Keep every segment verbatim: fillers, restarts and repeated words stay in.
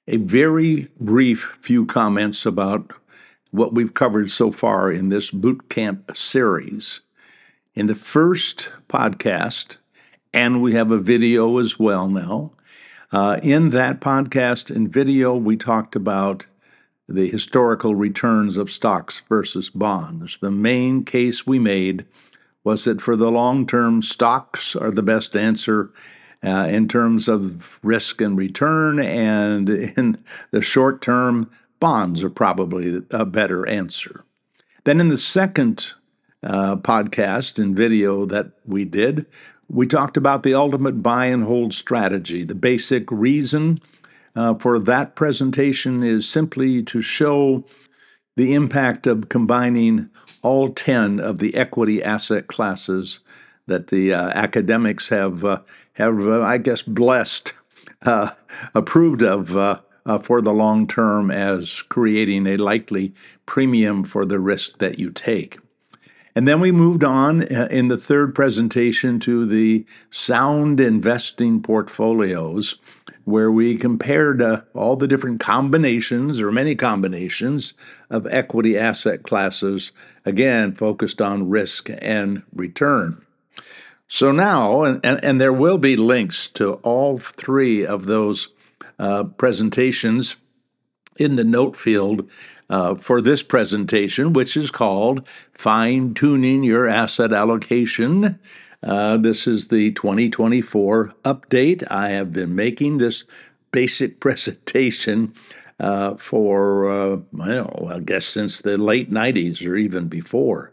A very brief few comments about what we've covered so far in this boot camp series. In the first podcast, and we have a video as well now, uh, in that podcast and video, we talked about the historical returns of stocks versus bonds. The main case we made was that for the long term, stocks are the best answer uh, in terms of risk and return, and in the short term, bonds are probably a better answer. Then in the second uh, podcast and video that we did, we talked about the ultimate buy and hold strategy. The basic reason uh, for that presentation is simply to show the impact of combining all ten of the equity asset classes that the uh, academics have, uh, have uh, I guess, blessed, uh, approved of uh, uh, for the long term as creating a likely premium for the risk that you take. And then we moved on uh, in the third presentation to the sound investing portfolios, where we compared uh, all the different combinations, or many combinations, of equity asset classes, again, focused on risk and return. So now, and, and, and there will be links to all three of those uh, presentations in the note field uh, for this presentation, which is called Fine-Tuning Your Asset Allocation. Uh, this is the twenty twenty-four update. I have been making this basic presentation uh, for, uh, well, I guess since the late nineties or even before.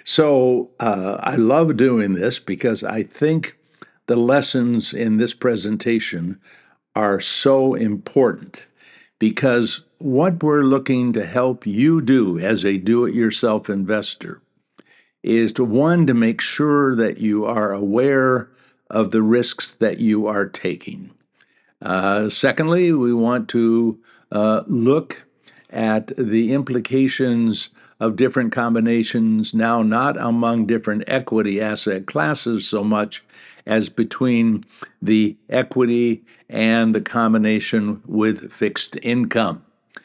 So uh, I love doing this because I think the lessons in this presentation are so important, because what we're looking to help you do as a do-it-yourself investor is to, one, to make sure that you are aware of the risks that you are taking. Uh, secondly, we want to uh, look at the implications of different combinations, now not among different equity asset classes so much as between the equity and the combination with fixed income.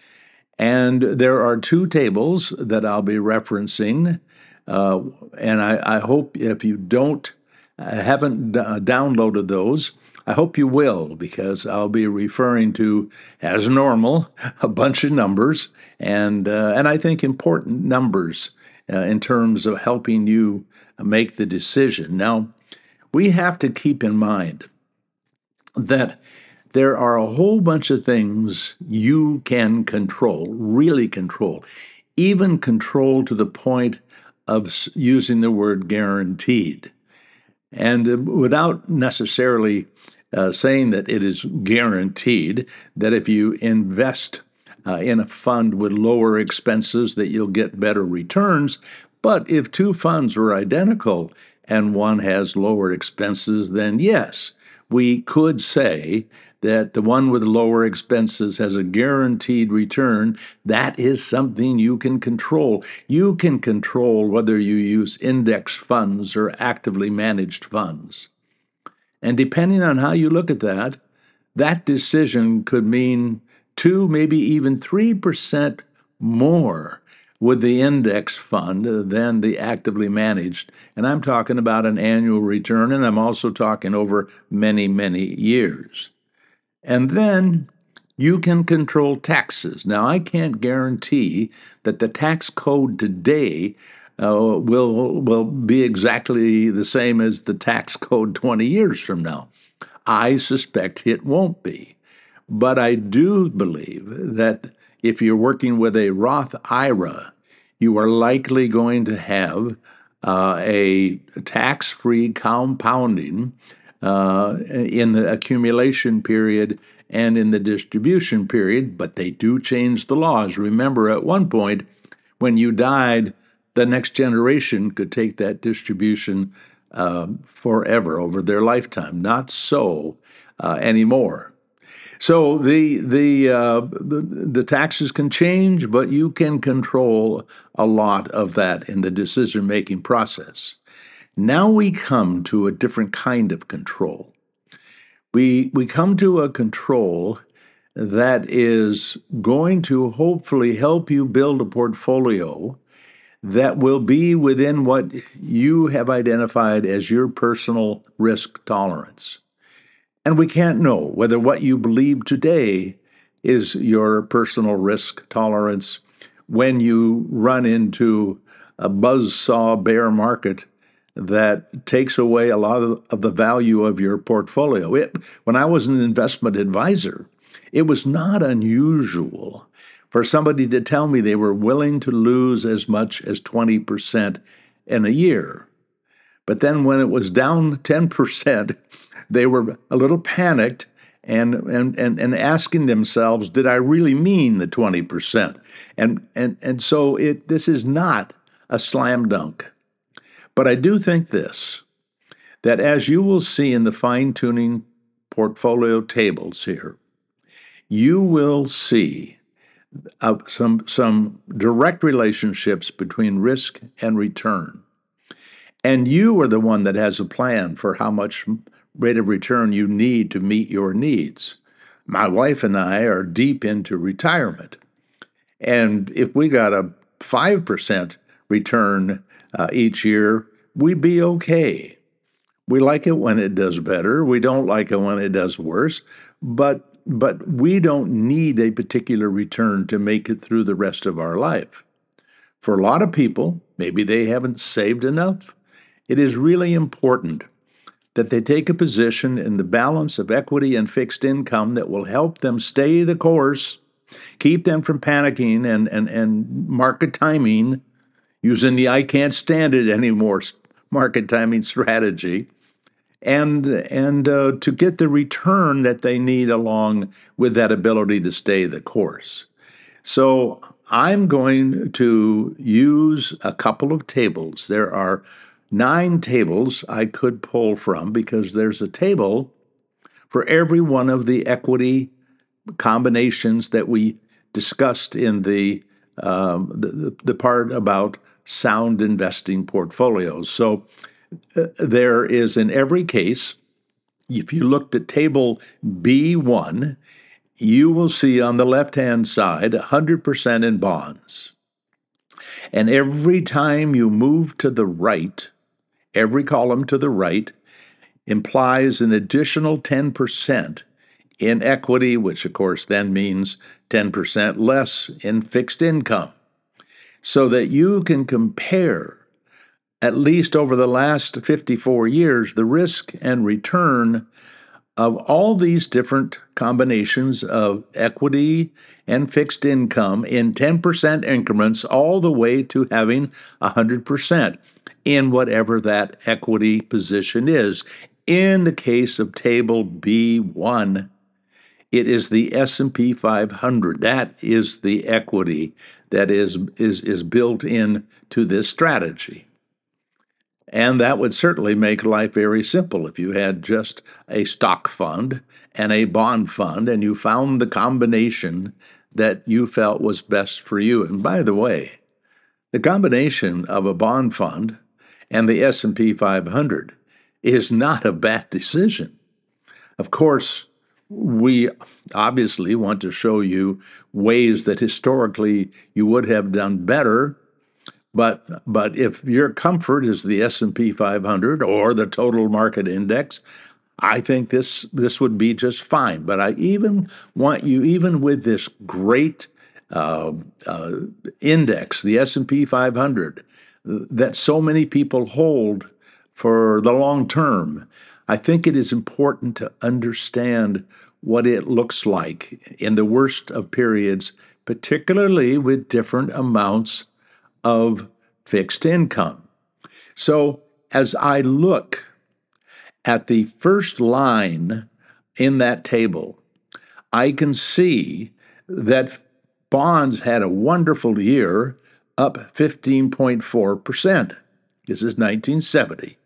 And there are two tables that I'll be referencing, uh, and I, I hope if you don't, uh, haven't d- downloaded those, I hope you will, because I'll be referring to, as normal, a bunch of numbers, and uh, and I think important numbers uh, in terms of helping you make the decision. Now, we have to keep in mind that there are a whole bunch of things you can control, really control, even control to the point of using the word guaranteed. And without necessarily uh, saying that it is guaranteed that if you invest uh, in a fund with lower expenses that you'll get better returns, but if two funds are identical and one has lower expenses, then yes, we could say that the one with lower expenses has a guaranteed return. That is something you can control. You can control whether you use index funds or actively managed funds. And depending on how you look at that, that decision could mean two, maybe even three percent more with the index fund than the actively managed. And I'm talking about an annual return, and I'm also talking over many, many years. And then you can control taxes. Now, I can't guarantee that the tax code today uh, will will be exactly the same as the tax code twenty years from now. I suspect it won't be. But I do believe that if you're working with a Roth I R A, you are likely going to have uh, a tax-free compounding uh, in the accumulation period and in the distribution period, but they do change the laws. Remember, at one point, when you died, the next generation could take that distribution uh, forever over their lifetime. Not so uh, anymore. So the the, uh, the the taxes can change, but you can control a lot of that in the decision-making process. Now we come to a different kind of control. We we come to a control that is going to hopefully help you build a portfolio that will be within what you have identified as your personal risk tolerance. And we can't know whether what you believe today is your personal risk tolerance when you run into a buzzsaw bear market that takes away a lot of, of the value of your portfolio. It, when I was an investment advisor, it was not unusual for somebody to tell me they were willing to lose as much as twenty percent in a year. But then when it was down ten percent, they were a little panicked and and and, and asking themselves, did I really mean the twenty percent? And and and so it this is not a slam dunk. But I do think this, that as you will see in the fine-tuning portfolio tables here, you will see uh, some, some direct relationships between risk and return. And you are the one that has a plan for how much rate of return you need to meet your needs. My wife and I are deep into retirement. And if we got a five percent return uh, each year, we'd be okay. We like it when it does better. We don't like it when it does worse. But but we don't need a particular return to make it through the rest of our life. For a lot of people, maybe they haven't saved enough. It is really important that they take a position in the balance of equity and fixed income that will help them stay the course, keep them from panicking and, and, and market timing, using the I can't stand it anymore market timing strategy, and, and uh, to get the return that they need along with that ability to stay the course. So I'm going to use a couple of tables. There are nine tables I could pull from because there's a table for every one of the equity combinations that we discussed in the um, the, the part about sound investing portfolios. So uh, there is, in every case, if you looked at table B one, you will see on the left-hand side one hundred percent in bonds. And every time you move to the right, every column to the right implies an additional ten percent in equity, which of course then means ten percent less in fixed income, so that you can compare, at least over the last fifty-four years, the risk and return of all these different combinations of equity and fixed income in ten percent increments, all the way to having one hundred percent in whatever that equity position is. In the case of table B one, it is the S and P five hundred. That is the equity that is, is, is built in to this strategy. And that would certainly make life very simple if you had just a stock fund and a bond fund and you found the combination that you felt was best for you. And by the way, the combination of a bond fund and the S and P five hundred is not a bad decision. Of course, we obviously want to show you ways that historically you would have done better. But but if your comfort is the S and P five hundred or the total market index, I think this this would be just fine. But I even want you, even with this great uh, uh, index, the S and P five hundred, that so many people hold for the long term, I think it is important to understand what it looks like in the worst of periods, particularly with different amounts of fixed income. So as I look at the first line in that table, I can see that bonds had a wonderful year, up fifteen point four percent. This is nineteen seventy.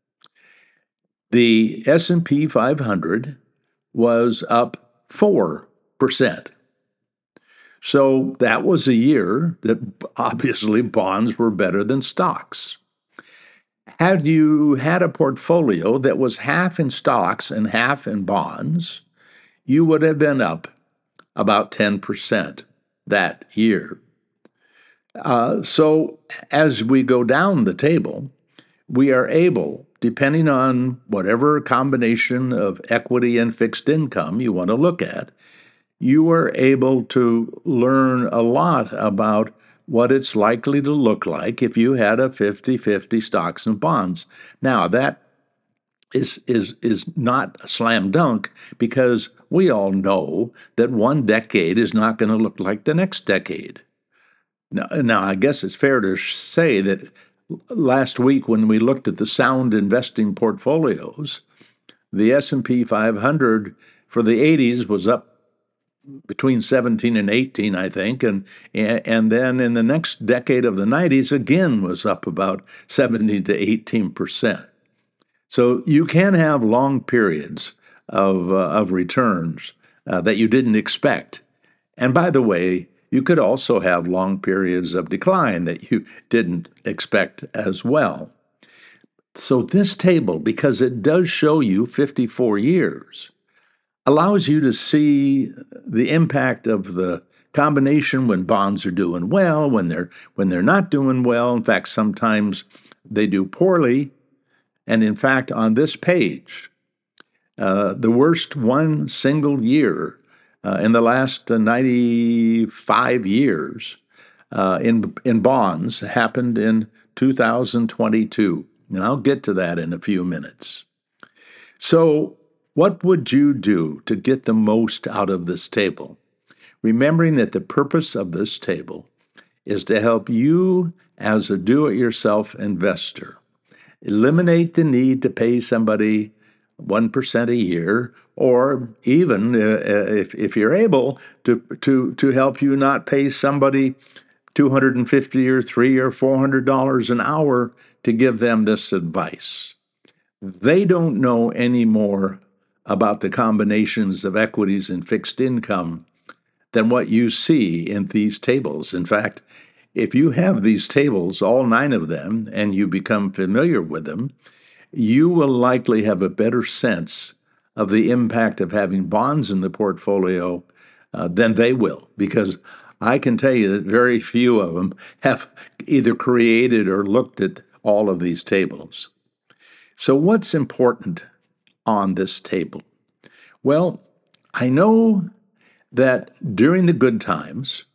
The S and P five hundred was up four percent. So that was a year that obviously bonds were better than stocks. Had you had a portfolio that was half in stocks and half in bonds, you would have been up about ten percent that year. Uh, so as we go down the table, we are able, depending on whatever combination of equity and fixed income you want to look at, you are able to learn a lot about what it's likely to look like if you had a fifty-fifty stocks and bonds. Now, that is is is not a slam dunk, because we all know that one decade is not going to look like the next decade. Now, now, I guess it's fair to say that last week when we looked at the sound investing portfolios, the S and P five hundred for the eighties was up between seventeen and eighteen, I think, and and then in the next decade of the nineties again was up about seventeen to eighteen percent. So you can have long periods of uh, of returns uh, that you didn't expect. And by the way, you could also have long periods of decline that you didn't expect as well. So this table, because it does show you fifty-four years, allows you to see the impact of the combination when bonds are doing well, when they're when they're not doing well. In fact, sometimes they do poorly. And in fact, on this page, uh, the worst one single year uh, in the last uh, ninety-five years uh, in in bonds happened in two thousand twenty-two. And I'll get to that in a few minutes. So, what would you do to get the most out of this table? Remembering that the purpose of this table is to help you as a do-it-yourself investor eliminate the need to pay somebody one percent a year, or even uh, if, if you're able to, to, to help you not pay somebody two hundred fifty dollars or three hundred or four hundred dollars an hour to give them this advice. They don't know any more about the combinations of equities and fixed income than what you see in these tables. In fact, if you have these tables, all nine of them, and you become familiar with them, you will likely have a better sense of the impact of having bonds in the portfolio uh, than they will, because I can tell you that very few of them have either created or looked at all of these tables. So what's important on this table? Well, I know that during the good times,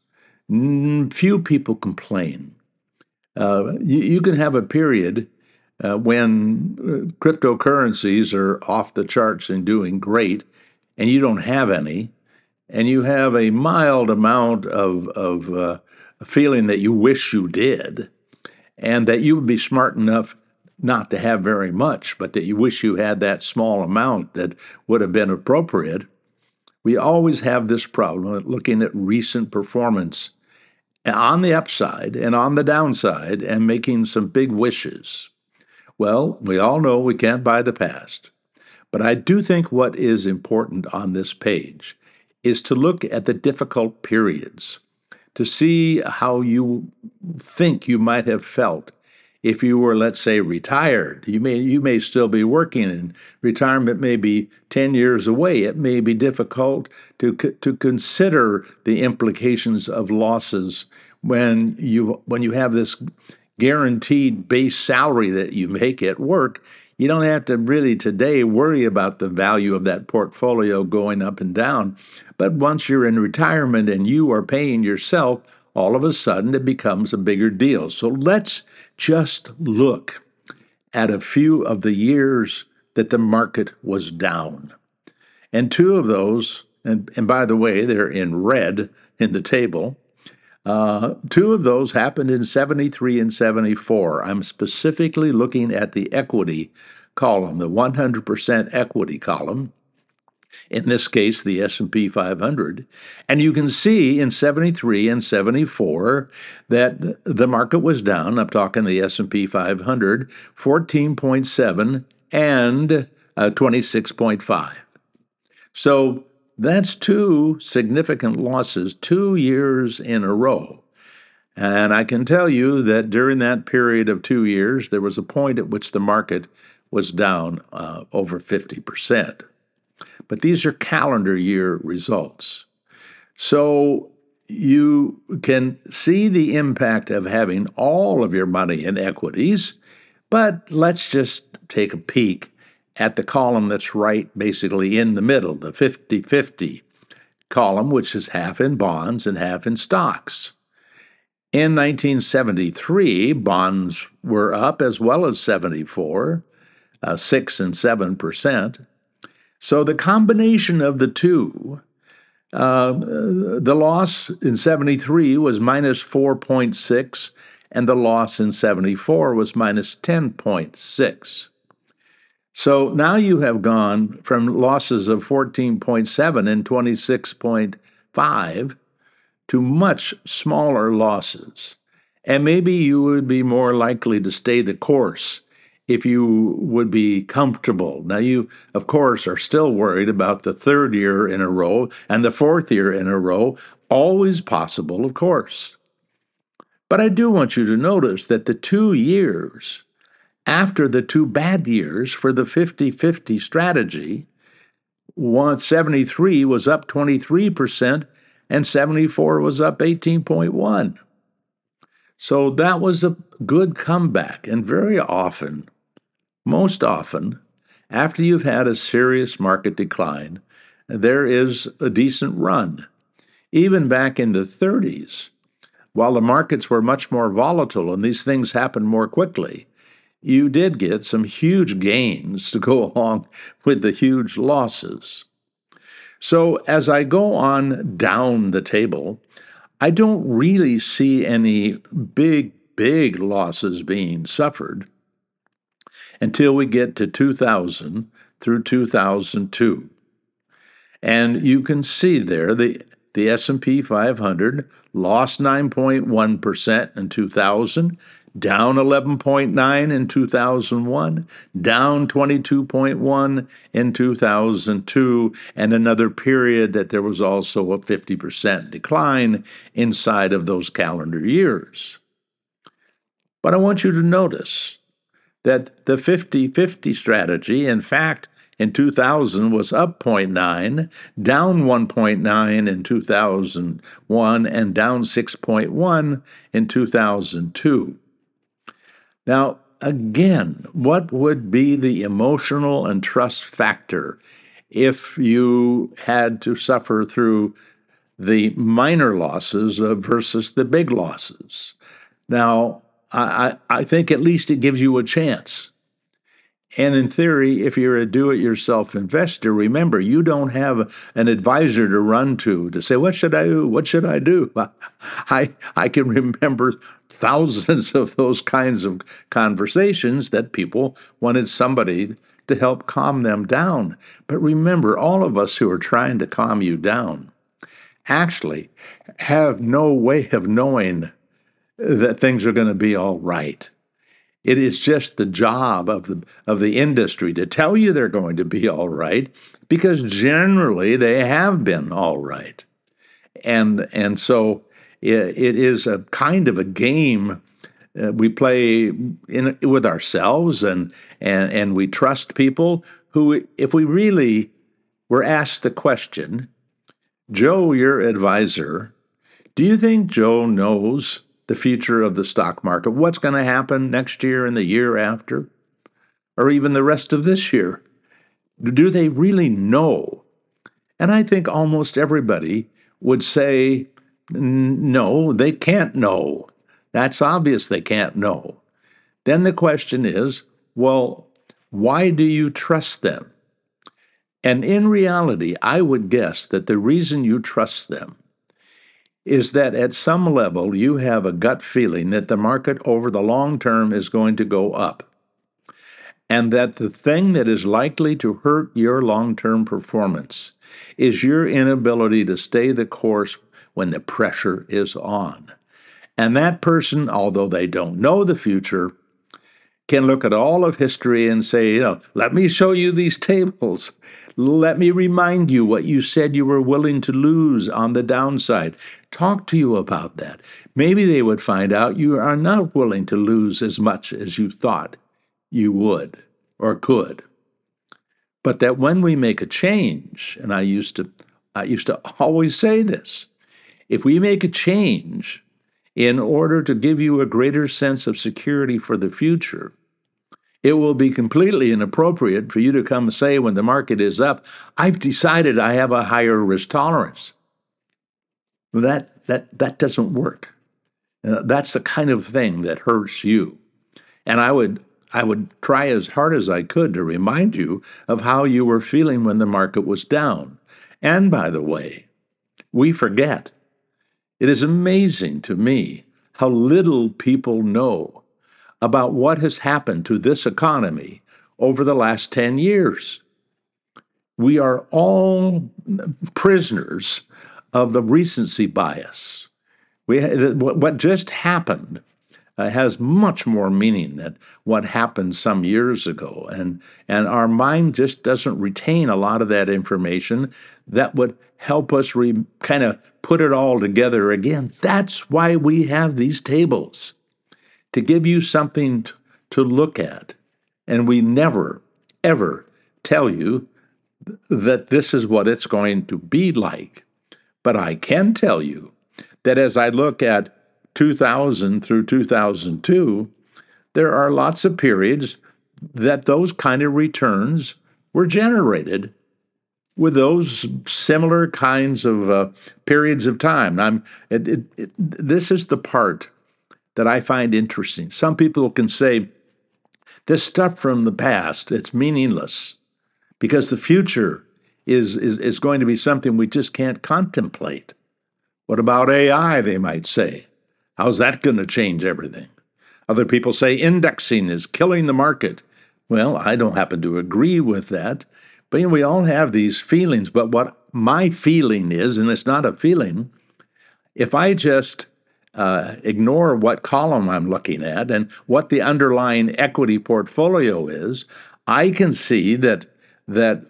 few people complain. Uh, you, you can have a period uh, when cryptocurrencies are off the charts and doing great, and you don't have any, and you have a mild amount of, of uh, feeling that you wish you did, and that you would be smart enough not to have very much, but that you wish you had that small amount that would have been appropriate. We always have this problem of looking at recent performance on the upside and on the downside and making some big wishes. Well, we all know we can't buy the past. But I do think what is important on this page is to look at the difficult periods, to see how you think you might have felt if you were, let's say, retired. You may you may still be working, and retirement may be ten years away. It may be difficult to to consider the implications of losses when you when you have this guaranteed base salary that you make at work. You don't have to really today worry about the value of that portfolio going up and down. But once you're in retirement and you are paying yourself, all of a sudden it becomes a bigger deal. So let's just look at a few of the years that the market was down. And two of those, and, and by the way, they're in red in the table, uh, two of those happened in seventy-three and seventy-four. I'm specifically looking at the equity column, the one hundred percent equity column, in this case, the S and P five hundred. And you can see in seventy-three and seventy-four that the market was down. I'm talking the S and P five hundred, fourteen point seven and uh, twenty-six point five. So that's two significant losses, two years in a row. And I can tell you that during that period of two years, there was a point at which the market was down uh, over fifty percent. But these are calendar year results. So you can see the impact of having all of your money in equities, but let's just take a peek at the column that's right basically in the middle, the fifty-fifty column, which is half in bonds and half in stocks. In nineteen seventy-three, bonds were up as well as seventy-four, uh, six and seven percent. So the combination of the two, uh, the loss in seventy-three was minus four point six, and the loss in seventy-four was minus ten point six. So now you have gone from losses of fourteen point seven and twenty-six point five to much smaller losses. And maybe you would be more likely to stay the course if you would be comfortable. Now, you, of course, are still worried about the third year in a row and the fourth year in a row. Always possible, of course. But I do want you to notice that the two years after the two bad years for the fifty-fifty strategy, seventy-three was up twenty-three percent and seventy-four was up eighteen point one. So that was a good comeback. And very often, most often, after you've had a serious market decline, there is a decent run. Even back in the thirties, while the markets were much more volatile and these things happened more quickly, you did get some huge gains to go along with the huge losses. So as I go on down the table, I don't really see any big, big losses being suffered until we get to two thousand through two thousand two. And you can see there the, the S and P five hundred lost nine point one percent in two thousand, down eleven point nine in two thousand one, down twenty-two point one in two thousand two, and another period that there was also a fifty percent decline inside of those calendar years. But I want you to notice that the fifty-fifty strategy, in fact, in two thousand was up zero point nine, down one point nine in two thousand one, and down six point one in two thousand two. Now, again, what would be the emotional and trust factor if you had to suffer through the minor losses versus the big losses? Now, I, I think at least it gives you a chance. And in theory, if you're a do-it-yourself investor, remember, you don't have an advisor to run to to say, what should I do? What should I do? I, I can remember thousands of those kinds of conversations that people wanted somebody to help calm them down. But remember, all of us who are trying to calm you down actually have no way of knowing that things are going to be all right. It is just the job of the of the industry to tell you they're going to be all right, because generally they have been all right. And and so it, it is a kind of a game uh, we play in with ourselves, and, and and we trust people who, if we really were asked the question, Joe, your advisor, do you think Joe knows the future of the stock market, what's going to happen next year and the year after, or even the rest of this year? Do they really know? And I think almost everybody would say, no, they can't know. That's obvious they can't know. Then the question is, well, why do you trust them? And in reality, I would guess that the reason you trust them is that at some level you have a gut feeling that the market over the long term is going to go up, and that the thing that is likely to hurt your long-term performance is your inability to stay the course when the pressure is on. And that person, although they don't know the future, can look at all of history and say, you know, let me show you these tables. Let me remind you what you said you were willing to lose on the downside. Talk to you about that. Maybe they would find out you are not willing to lose as much as you thought you would or could. But that when we make a change, and I used to I used to always say this. If we make a change in order to give you a greater sense of security for the future, it will be completely inappropriate for you to come and say when the market is up, I've decided I have a higher risk tolerance. That, that, that doesn't work. Uh, that's the kind of thing that hurts you. And I would I would try as hard as I could to remind you of how you were feeling when the market was down. And by the way, we forget. It is amazing to me how little people know about what has happened to this economy over the last ten years. We are all prisoners of the recency bias. We, what just happened uh, has much more meaning than what happened some years ago. And, and our mind just doesn't retain a lot of that information that would help us re, kind of put it all together again. That's why we have these tables, to give you something t- to look at. And we never, ever tell you that this is what it's going to be like. But I can tell you that as I look at two thousand through two thousand two, there are lots of periods that those kind of returns were generated with those similar kinds of uh, periods of time. I'm, it, it, it, this is the part that I find interesting. Some people can say, this stuff from the past, it's meaningless because the future is, is, is going to be something we just can't contemplate. What about A I, they might say? How's that going to change everything? Other people say indexing is killing the market. Well, I don't happen to agree with that. But you know, we all have these feelings. But what my feeling is, and it's not a feeling, if I just uh, ignore what column I'm looking at and what the underlying equity portfolio is, I can see that that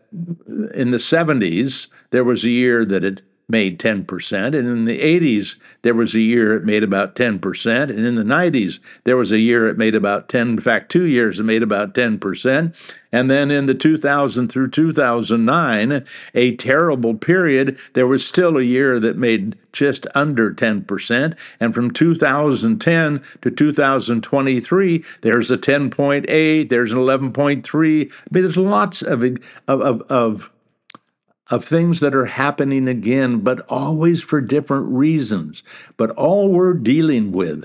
in the seventies, there was a year that it made ten percent, and in the eighties, there was a year it made about ten percent, and in the nineties, there was a year it made about ten, in fact, two years it made about ten percent, and then in the two thousand through two thousand nine, a terrible period, there was still a year that made just under ten percent, and from two thousand ten to two thousand twenty-three, there's a ten point eight, there's an eleven point three, I mean, there's lots of, of, of, of of things that are happening again, but always for different reasons. But all we're dealing with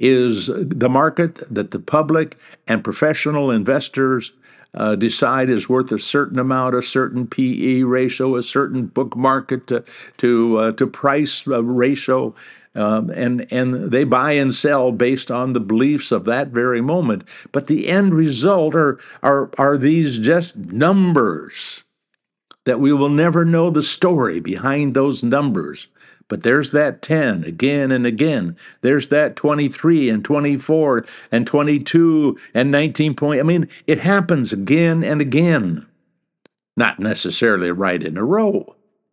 is the market that the public and professional investors uh, decide is worth a certain amount, a certain P E ratio, a certain book market to to, uh, to price uh, ratio. Um, and and they buy and sell based on the beliefs of that very moment. But the end result are are are these just numbers that we will never know the story behind those numbers. But there's that ten again and again. There's that twenty-three and twenty-four and twenty-two and nineteen point. I mean, it happens again and again, not necessarily right in a row.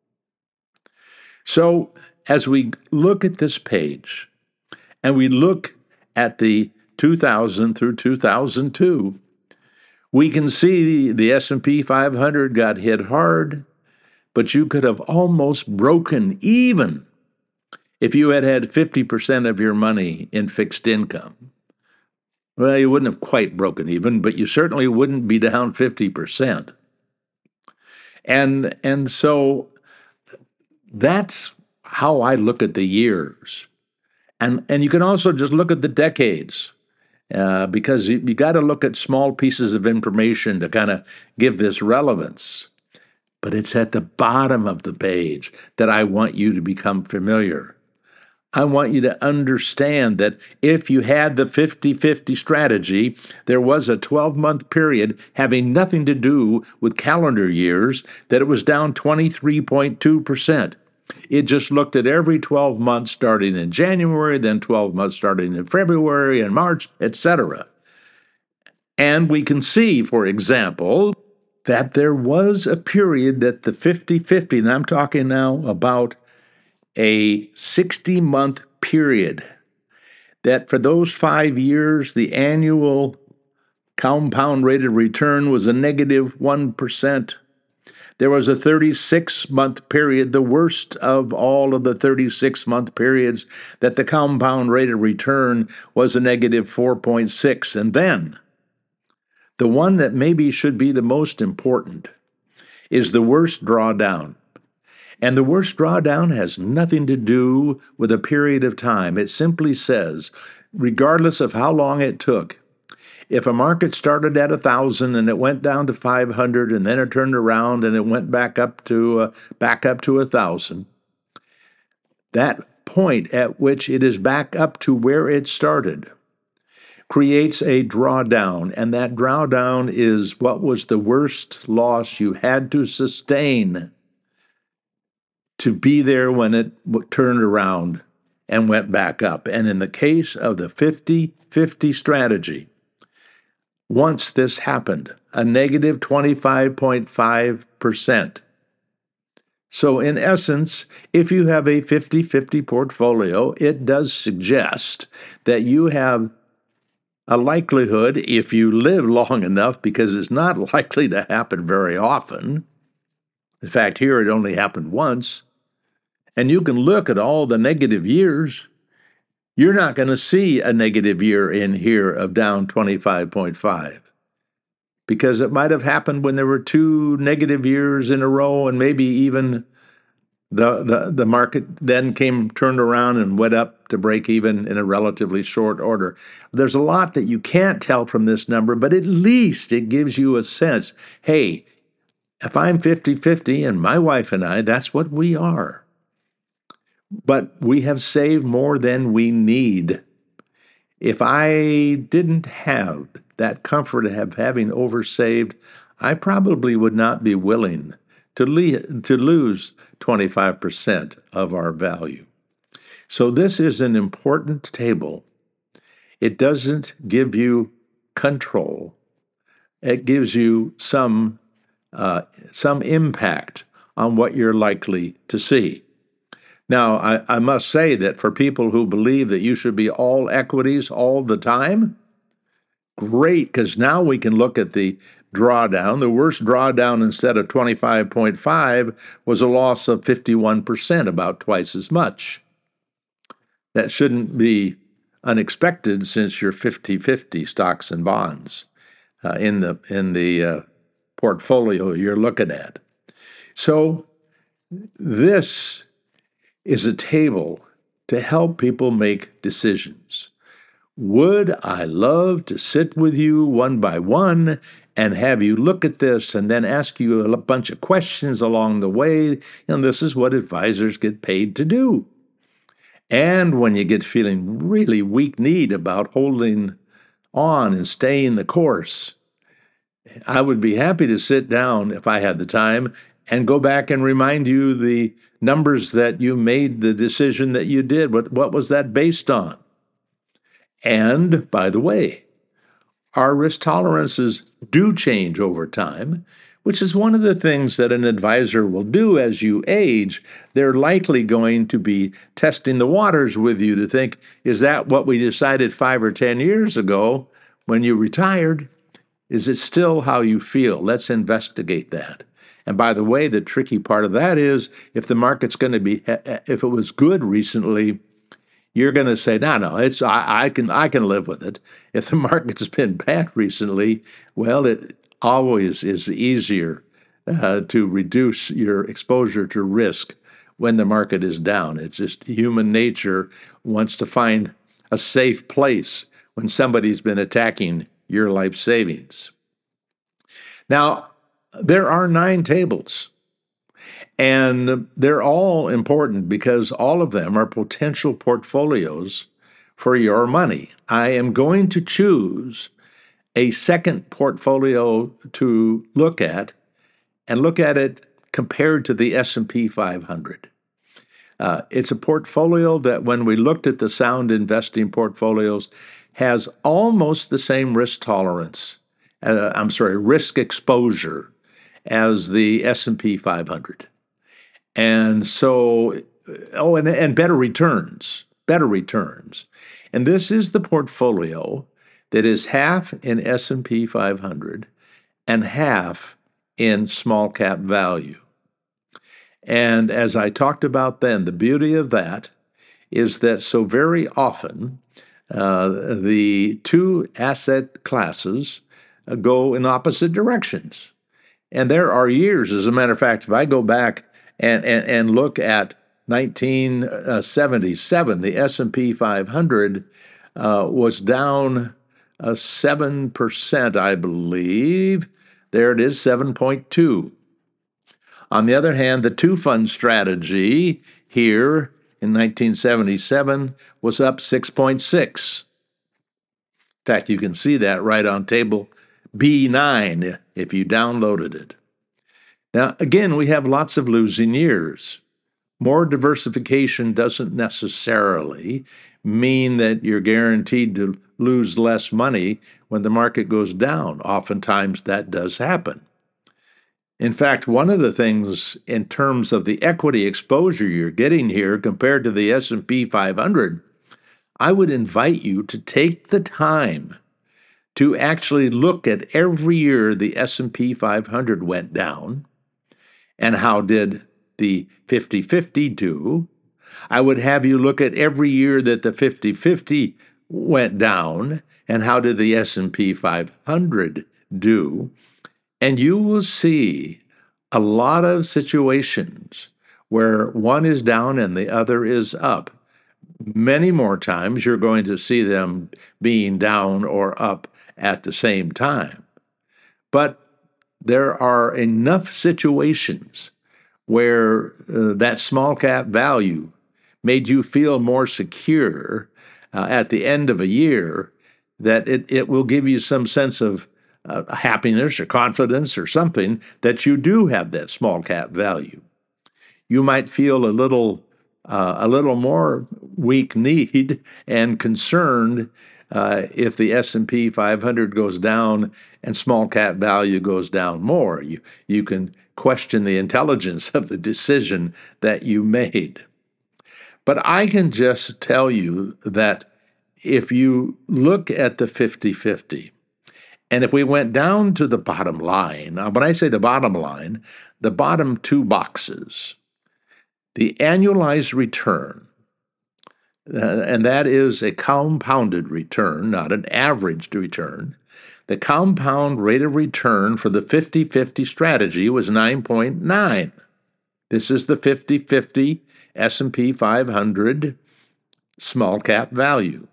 So as we look at this page and we look at the two thousand through two thousand two, we can see the S and P five hundred got hit hard, but you could have almost broken even if you had had fifty percent of your money in fixed income. Well, you wouldn't have quite broken even, but you certainly wouldn't be down fifty percent. And, and so that's how I look at the years. And, and you can also just look at the decades. Uh, because you, you got to look at small pieces of information to kind of give this relevance. But it's at the bottom of the page that I want you to become familiar. I want you to understand that if you had the fifty-fifty strategy, there was a twelve-month period having nothing to do with calendar years that it was down twenty-three point two percent. It just looked at every twelve months starting in January, then twelve months starting in February and March, et cetera. And we can see, for example, that there was a period that the fifty-fifty, and I'm talking now about a sixty-month period, that for those five years, the annual compound rate of return was a negative one percent. There was a thirty-six month period, the worst of all of the thirty-six month periods, that the compound rate of return was a negative four point six. And then, the one that maybe should be the most important is the worst drawdown. And the worst drawdown has nothing to do with a period of time. It simply says, regardless of how long it took, if a market started at one thousand and it went down to five hundred and then it turned around and it went back up to uh, back up to one thousand, that point at which it is back up to where it started creates a drawdown, and that drawdown is what was the worst loss you had to sustain to be there when it turned around and went back up. And in the case of the fifty fifty strategy, once this happened, a negative twenty-five point five percent. So in essence, if you have a fifty fifty portfolio, it does suggest that you have a likelihood, if you live long enough, because it's not likely to happen very often. In fact, here it only happened once. And you can look at all the negative years. You're not going to see a negative year in here of down twenty-five point five, because it might have happened when there were two negative years in a row, and maybe even the, the, the market then came, turned around and went up to break even in a relatively short order. There's a lot that you can't tell from this number, but at least it gives you a sense, hey, if I'm fifty fifty, and my wife and I, that's what we are. But we have saved more than we need. If I didn't have that comfort of having oversaved, I probably would not be willing to, le- to lose twenty-five percent of our value. So this is an important table. It doesn't give you control. It gives you some, uh, some impact on what you're likely to see. Now, I, I must say that for people who believe that you should be all equities all the time, great, because now we can look at the drawdown. The worst drawdown, instead of twenty-five point five, was a loss of fifty-one percent, about twice as much. That shouldn't be unexpected, since you're fifty fifty stocks and bonds uh, in the, in the uh, portfolio you're looking at. So this is a table to help people make decisions. Would I love to sit with you one by one and have you look at this and then ask you a bunch of questions along the way? And this is what advisors get paid to do. And when you get feeling really weak-kneed about holding on and staying the course, I would be happy to sit down, if I had the time, and go back and remind you the numbers that you made the decision that you did. What, what was that based on? And, by the way, our risk tolerances do change over time, which is one of the things that an advisor will do as you age. They're likely going to be testing the waters with you to think, is that what we decided five or ten years ago when you retired? Is it still how you feel? Let's investigate that. And by the way, the tricky part of that is, if the market's going to be, if it was good recently, you're going to say, no, no, it's I, I can I can live with it. If the market's been bad recently, well, it always is easier uh, to reduce your exposure to risk when the market is down. It's just human nature wants to find a safe place when somebody's been attacking your life savings. Now, there are nine tables, and they're all important because all of them are potential portfolios for your money. I am going to choose a second portfolio to look at, and look at it compared to the S and P five hundred. Uh, it's a portfolio that, when we looked at the sound investing portfolios, has almost the same risk tolerance, uh, I'm sorry, risk exposure as the S and P five hundred. And so, oh, and, and better returns, better returns. And this is the portfolio that is half in S and P five hundred and half in small cap value. And as I talked about then, the beauty of that is that so very often uh, the two asset classes uh, go in opposite directions. And there are years, as a matter of fact, if I go back and, and, and look at nineteen seventy-seven, the S and P five hundred uh, was down uh, seven percent, I believe. There it is, seven point two. On the other hand, the two-fund strategy here in nineteen seventy-seven was up six point six. In fact, you can see that right on table B nine if you downloaded it. Now, again, we have lots of losing years. More diversification doesn't necessarily mean that you're guaranteed to lose less money when the market goes down. Oftentimes that does happen. In fact, one of the things in terms of the equity exposure you're getting here compared to the S and P five hundred, I would invite you to take the time to actually look at every year the S and P five hundred went down and how did the fifty fifty do. I would have you look at every year that the fifty fifty went down and how did the S and P five hundred do. And you will see a lot of situations where one is down and the other is up. Many more times you're going to see them being down or up at the same time. But there are enough situations where uh, that small cap value made you feel more secure uh, at the end of a year that it, it will give you some sense of uh, happiness or confidence or something that you do have that small cap value. You might feel a little uh, a little more weak-kneed and concerned uh, if the S and P five hundred goes down and small cap value goes down more. You you can question the intelligence of the decision that you made. But I can just tell you that if you look at the fifty fifty, and if we went down to the bottom line, now when I say the bottom line, the bottom two boxes, the annualized return, uh, and that is a compounded return, not an averaged return. The compound rate of return for the fifty fifty strategy was nine point nine. This is the fifty fifty S and P five hundred small cap value.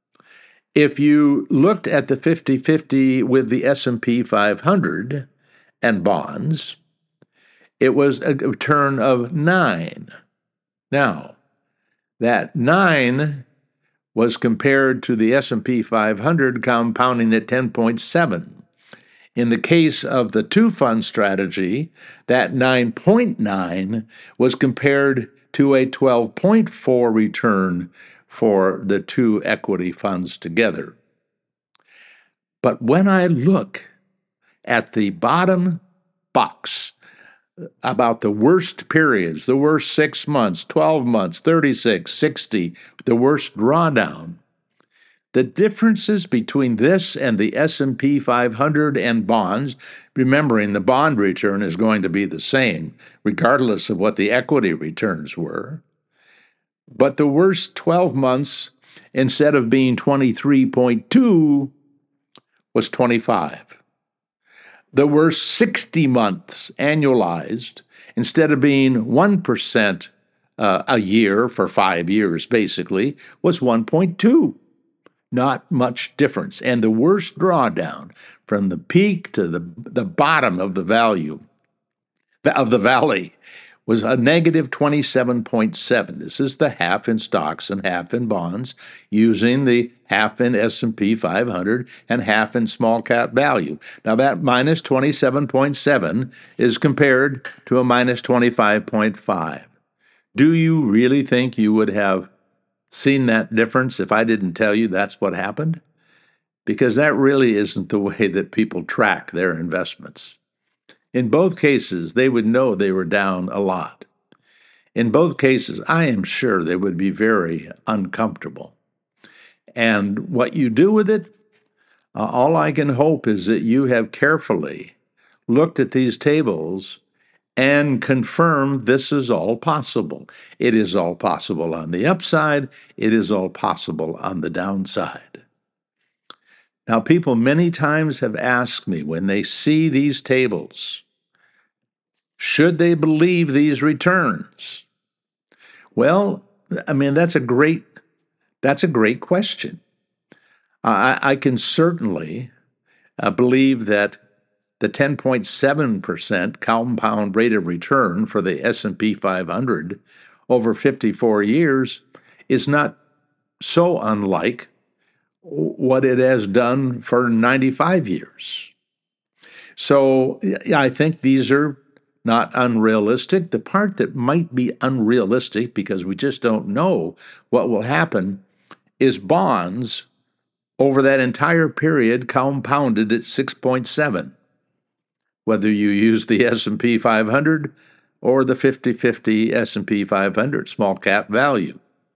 If you looked at the fifty fifty with the S and P five hundred and bonds, it was a return of nine. Now, that nine was compared to the S and P five hundred compounding at ten point seven. In the case of the two-fund strategy, that nine point nine was compared to a twelve point four return for the two equity funds together. But when I look at the bottom box about the worst periods, the worst six months, twelve months, thirty-six, sixty, the worst drawdown, the differences between this and the S and P five hundred and bonds, remembering the bond return is going to be the same, regardless of what the equity returns were. But the worst twelve months, instead of being twenty-three point two, was twenty-five. The worst sixty months annualized, instead of being one percent uh, a year for five years, basically, was one point two. Not much difference. And the worst drawdown from the peak to the, the bottom of the value, of the valley, was a negative twenty-seven point seven. This is the half in stocks and half in bonds, using the half in S and P five hundred and half in small cap value. Now that minus twenty-seven point seven is compared to a minus twenty-five point five. Do you really think you would have seen that difference if I didn't tell you that's what happened? Because that really isn't the way that people track their investments. In both cases, they would know they were down a lot. In both cases, I am sure they would be very uncomfortable. And what you do with it, uh, all I can hope is that you have carefully looked at these tables and confirmed this is all possible. It is all possible on the upside. It is all possible on the downside. Now, people many times have asked me when they see these tables, should they believe these returns? Well, I mean, that's a great, that's a great question. I, I can certainly uh, believe that the ten point seven percent compound rate of return for the S and P five hundred over fifty-four years is not so unlike what it has done for ninety-five years. So I think these are not unrealistic. The part that might be unrealistic, because we just don't know what will happen, is bonds over that entire period compounded at six point seven. Whether you use the S and P five hundred or the fifty fifty S and P five hundred small cap value.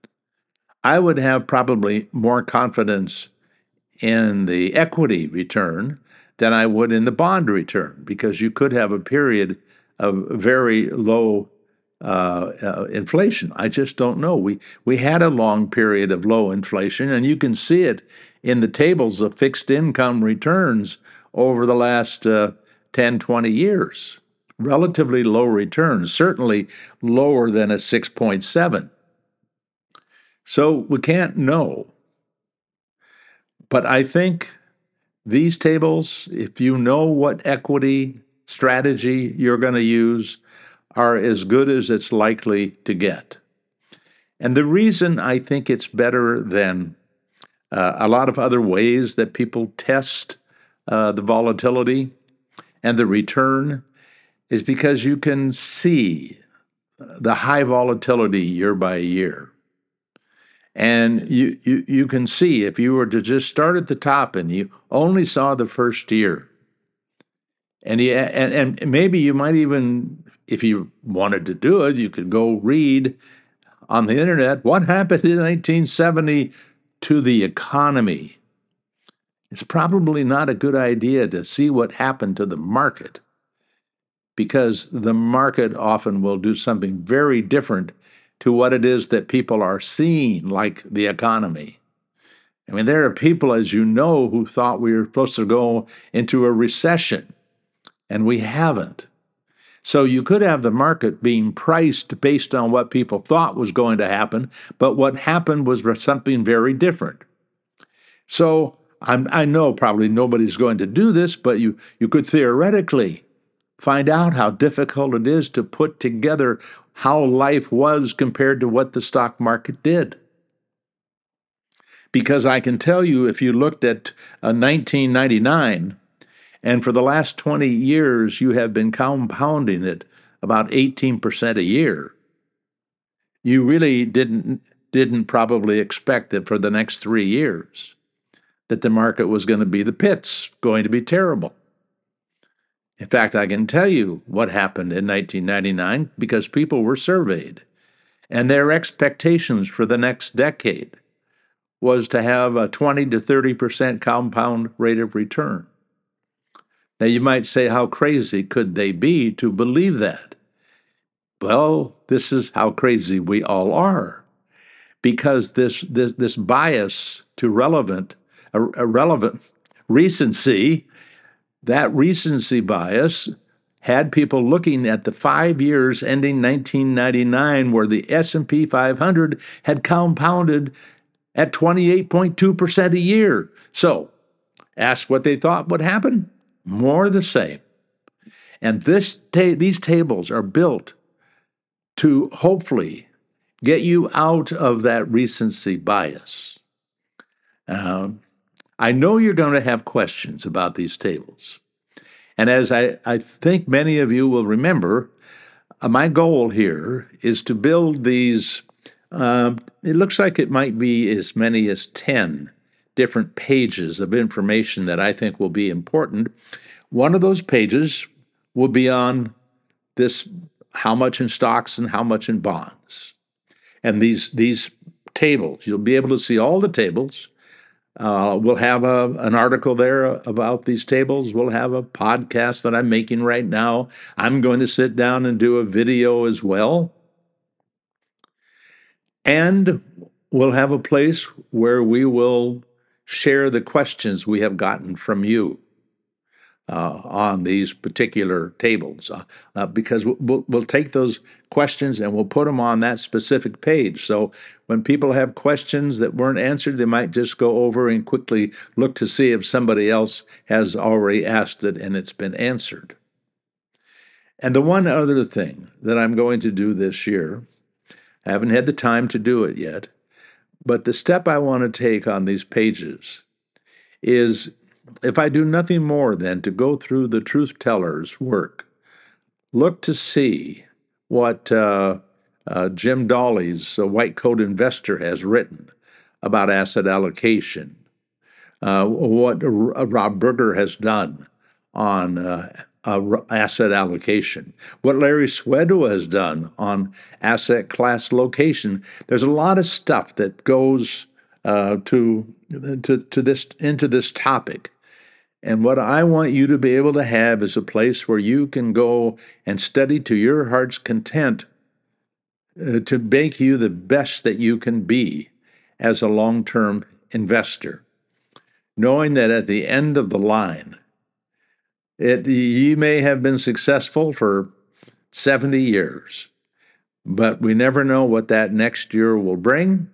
I would have probably more confidence in the equity return than I would in the bond return, because you could have a period of very low uh, uh, inflation. I just don't know. We we had a long period of low inflation, and you can see it in the tables of fixed income returns over the last uh, ten, twenty years. Relatively low returns, certainly lower than a six point seven. So we can't know. But I think these tables, if you know what equity strategy you're going to use, are as good as it's likely to get. And the reason I think it's better than uh, a lot of other ways that people test uh, the volatility and the return is because you can see the high volatility year by year. And you, you, you can see if you were to just start at the top and you only saw the first year, and, you, and, and maybe you might even, if you wanted to do it, you could go read on the internet what happened in nineteen seventy to the economy. It's probably not a good idea to see what happened to the market, because the market often will do something very different to what it is that people are seeing, like the economy. I mean, there are people, as you know, who thought we were supposed to go into a recession, and we haven't. So you could have the market being priced based on what people thought was going to happen, but what happened was something very different. So I'm, I know probably nobody's going to do this, but you, you could theoretically find out how difficult it is to put together how life was compared to what the stock market did. Because I can tell you, if you looked at uh, nineteen ninety-nine, and for the last twenty years you have been compounding it about eighteen percent a year, you really didn't, didn't probably expect that for the next three years that the market was going to be the pits, going to be terrible. In fact, I can tell you what happened in nineteen ninety-nine because people were surveyed, and their expectations for the next decade was to have a twenty to thirty percent compound rate of return. Now, you might say, how crazy could they be to believe that? Well, this is how crazy we all are, because this this, this bias to relevant, a, a relevant recency, that recency bias had people looking at the five years ending nineteen ninety-nine, where the S and P five hundred had compounded at twenty-eight point two percent a year. So, ask what they thought would happen. More the same. And this ta- these tables are built to hopefully get you out of that recency bias. Um, I know you're going to have questions about these tables. And as I, I think many of you will remember, uh, my goal here is to build these, uh, it looks like it might be as many as ten different pages of information that I think will be important. One of those pages will be on this, how much in stocks and how much in bonds. And these, these tables, you'll be able to see all the tables. Uh, we'll have a, an article there about these tables. We'll have a podcast that I'm making right now. I'm going to sit down and do a video as well. And we'll have a place where we will share the questions we have gotten from you uh, on these particular tables, uh, uh, because we'll, we'll take those questions and we'll put them on that specific page. So when people have questions that weren't answered, they might just go over and quickly look to see if somebody else has already asked it and it's been answered. And the one other thing that I'm going to do this year, I haven't had the time to do it yet, but the step I want to take on these pages is, if I do nothing more than to go through the truth teller's work, look to see what uh, uh, Jim Dolly's uh, White Coat Investor has written about asset allocation, uh, what Rob Berger has done on uh, uh, asset allocation, what Larry Swedwa has done on asset class location. There's a lot of stuff that goes uh, to, to to this into this topic. And what I want you to be able to have is a place where you can go and study to your heart's content uh, to make you the best that you can be as a long-term investor, knowing that at the end of the line, it, you may have been successful for seventy years, but we never know what that next year will bring.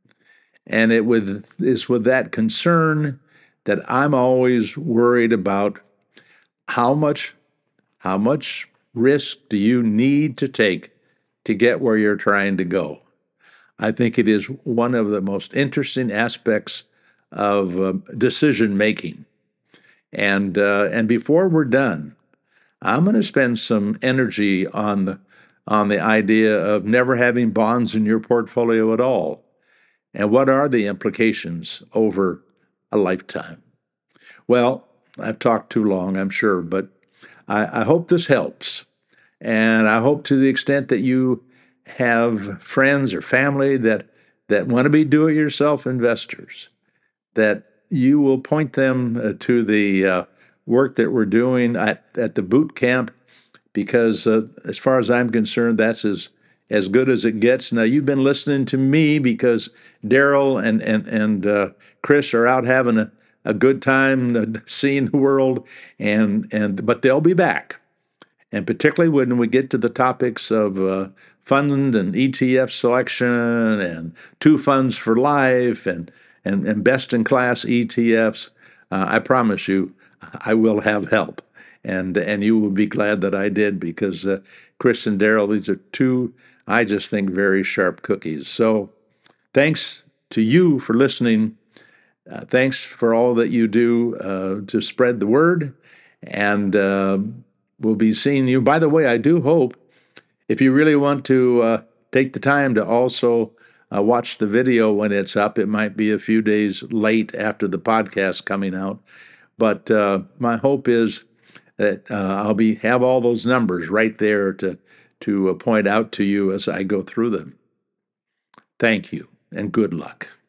And it with, is with that concern that I'm always worried about how much, how much risk do you need to take to get where you're trying to go. I think it is one of the most interesting aspects of uh, decision making. And uh, and before we're done, I'm going to spend some energy on the on the idea of never having bonds in your portfolio at all, and what are the implications over a lifetime. Well, I've talked too long, I'm sure, but I, I hope this helps. And I hope, to the extent that you have friends or family that, that want to be do-it-yourself investors, that you will point them uh, to the uh, work that we're doing at, at the boot camp, because uh, as far as I'm concerned, that's as as good as it gets. Now, you've been listening to me because Daryl and and and uh, Chris are out having a, a good time uh, seeing the world, and and but they'll be back, and particularly when we get to the topics of uh, fund and E T F selection and two funds for life and and, and best in class E T Fs. Uh, I promise you, I will have help, and and you will be glad that I did, because uh, Chris and Daryl, these are two, I just think, very sharp cookies. So thanks to you for listening. Uh, thanks for all that you do uh, to spread the word. And uh, we'll be seeing you. By the way, I do hope, if you really want to uh, take the time to also uh, watch the video when it's up, it might be a few days late after the podcast coming out. But uh, my hope is that uh, I'll be have all those numbers right there to to uh, point out to you as I go through them. Thank you, and good luck.